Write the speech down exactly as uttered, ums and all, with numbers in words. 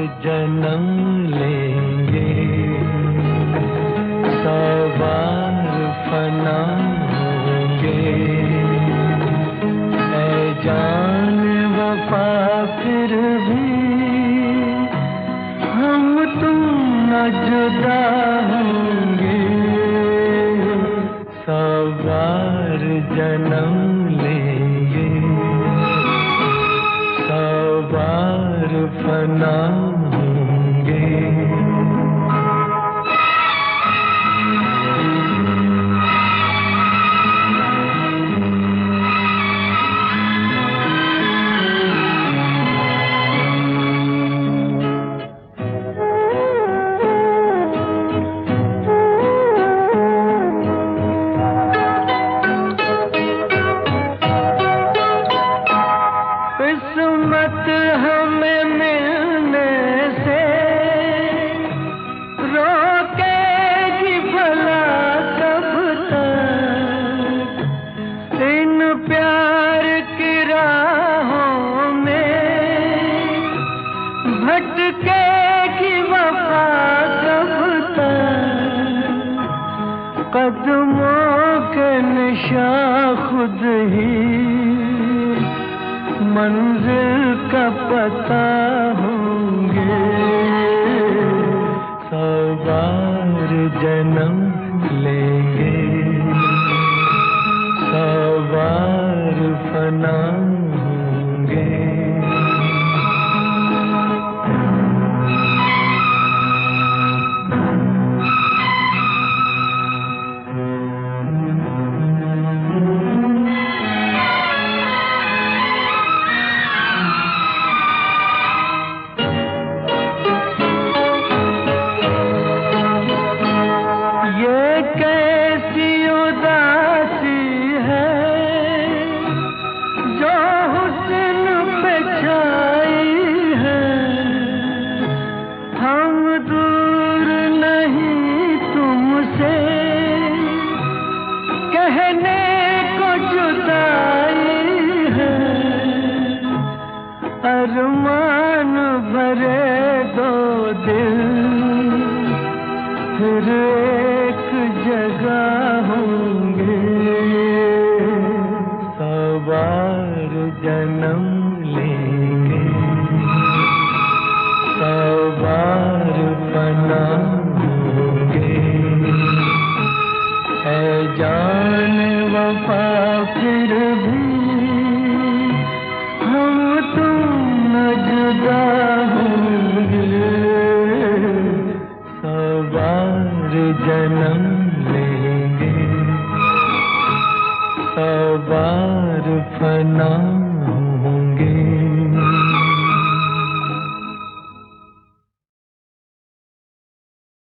जन्म लेंगे, सौ बार फना होंगे। ऐ जान वफा फिर भी हम तुम न जुदा होंगे, सौ बार जन्म लेंगे, सौ बार फना होंगे। किस्मत हमें मिलने से रोकेगी भला कब तक, इन प्यार की राहों में भटकेगी वफा कब तक। कदमों के निशान खुद ही मंजिल का पता होंगे, सौ बार जन्म लेंगे, सौ बार फना होंगे। कैसी उदासी है जो हुस्न पे छाई है, हम दूर नहीं तुमसे कहने को जुदाई है। अरमान भरे दो दिल फिर एक जगह होंगे, सौ बार जन्म लेंगे, सौ बार फना होंगे। ऐ जान वफा फिर भी हम तुम न जुदा होंगे, सौ बार जन्म लेंगे, सौ बार फना।